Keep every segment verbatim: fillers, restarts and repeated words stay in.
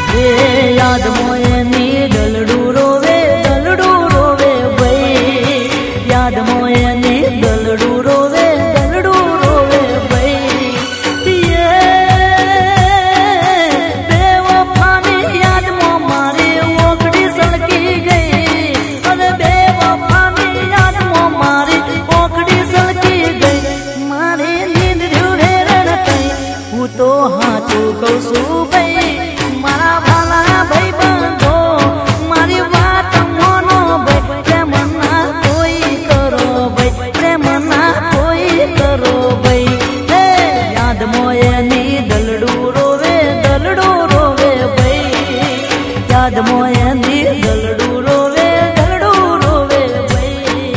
याद मोयनी दलडू रोवे दलडू रोवे भाई याद मोयनी दलडू रोवे दलडू रोवे भाई ये बेवफानी याद मो मारी ओकड़ी सड़की गई अरे बेवफानी याद मो मारी ओकड़ी सड़की गई मारी नींद ढूंढे रण कई हूँ तो हाथों कौसू भाई मारा भाला भाई बंधो मारी बात मोनो भाई प्रेम ना कोई करो भाई प्रेम ना कोई करो भाई हे याद मोयनी दलडू रोवे दलडू रोवे भाई याद मोयनी दलडू रोवे दलडू रोवे भाई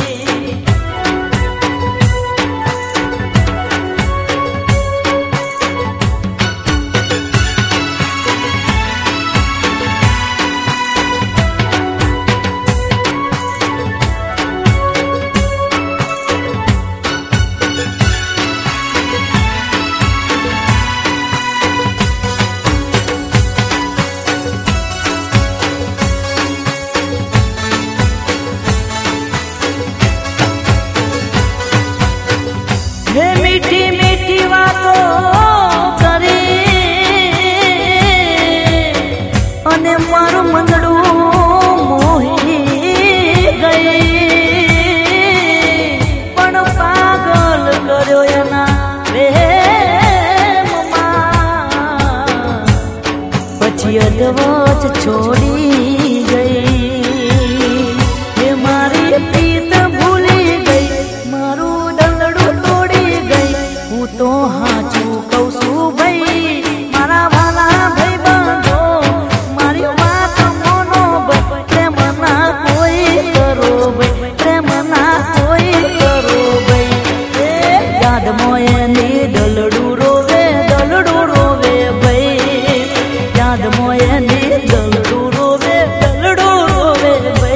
हे मीठी मीठी बातों करी अने मारू मंदड़ू मोही गई पण पागल कर्यो एना प्रेममां पछी अधवच छोड़ी गई हे मारी प्रीत भूली गई मारू तो हाचू कौसू भाई मारा भाला भाई बंधो मारी बात मोनो भाई प्रेम ना कोई करो भाई प्रेम ना कोई करो भाई याद मोयनी दलडू रोवे दलडू रोवे भाई याद मोयनी दलडू रोवे दलडू रोवे भाई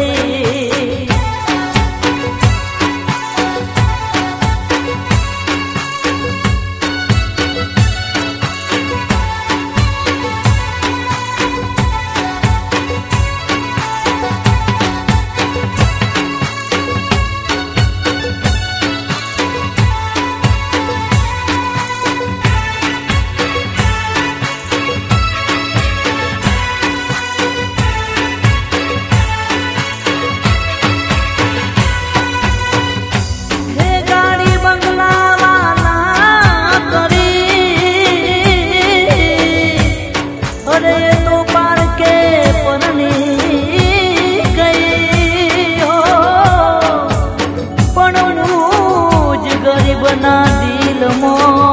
बना दिल मो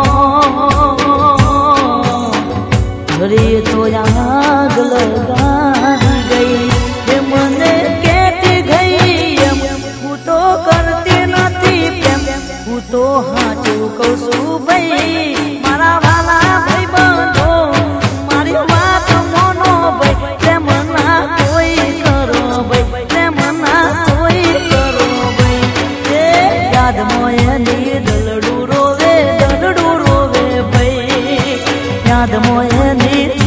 घरे तो आग लगा गई हे मने केती गई हूँ तो करती नथी प्रेम हूँ तो हाचू कौसू भाई मारा भाला भाई बंधो मारी बात मोनो भाई प्रेम ना कोई करो भाई प्रेम ना कोई करो भाई याद मोयनी दलडू रोवे दलडू रोवे भाई याद मोयनी